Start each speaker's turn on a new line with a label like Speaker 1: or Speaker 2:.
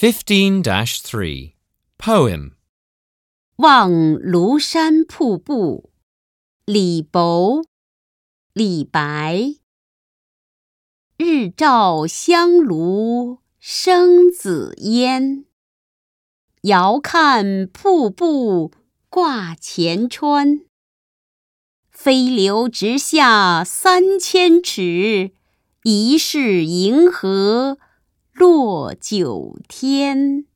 Speaker 1: 15-3 Poem
Speaker 2: 望庐山瀑布，李白。李白。日照香炉生紫烟，遥看瀑布挂前川。飞流直下3000尺，疑是银河落九天。